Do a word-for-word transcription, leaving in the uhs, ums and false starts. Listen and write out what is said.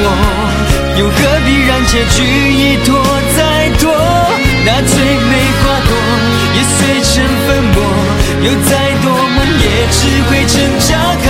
我，又何必让结局一拖再拖？那最美花朵也碎成粉末，有再多梦也只会成渣。